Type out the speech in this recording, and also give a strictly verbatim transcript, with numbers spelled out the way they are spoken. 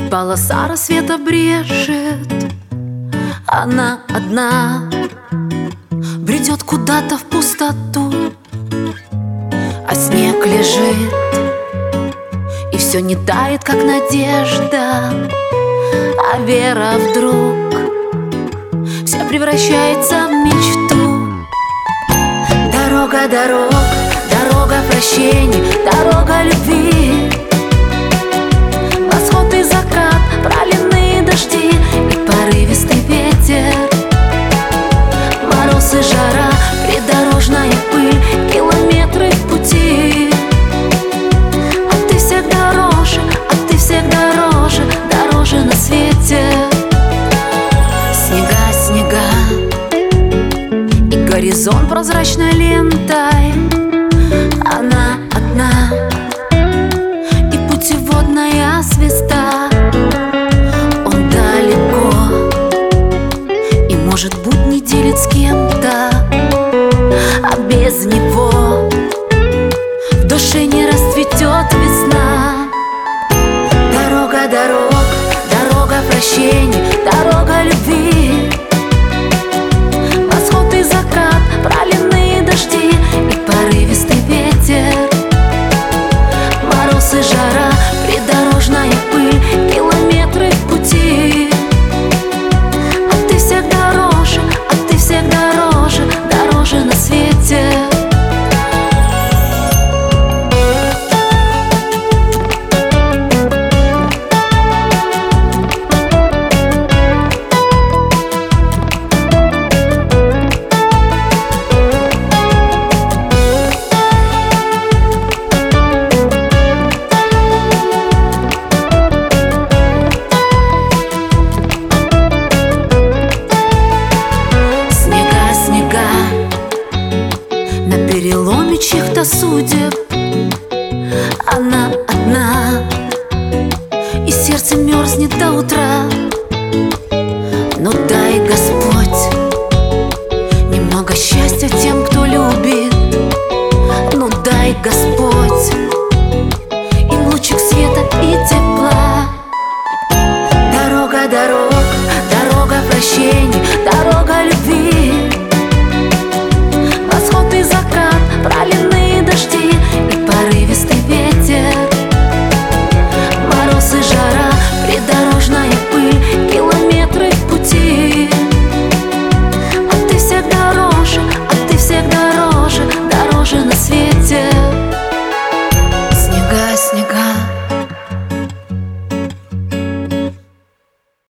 Полоса рассвета брежет, она одна бредет куда-то в пустоту, а снег лежит, и все не тает, как надежда, а вера вдруг вся превращается в мечту. Дорога, дорога, дорога прощений, дорога любви. Восход и закат, проливные дожди и порывистый ветер, мороз и жара, придорожная пыль, километры в пути. А ты всех дороже, а ты всех дороже, дороже на свете. Снега, снега и горизонт прозрачной лентой, она одна, и путеводная звезда. Он далеко и, может быть, не делит с кем-то, а без него в душе не расцветет весна. Дорога, дорога, дорога прощений, дорога любви. Восход и закат, проливные дожди и порывистый ветер, мороз и жара, придорожная пыль, километры в пути. А ты всех дороже, а ты всех дороже, дороже на свете. На переломе чьих-то судеб она одна, и сердце мерзнет до утра. Но дай, Господь, немного счастья тем, кто любит. Ну дай, Господь,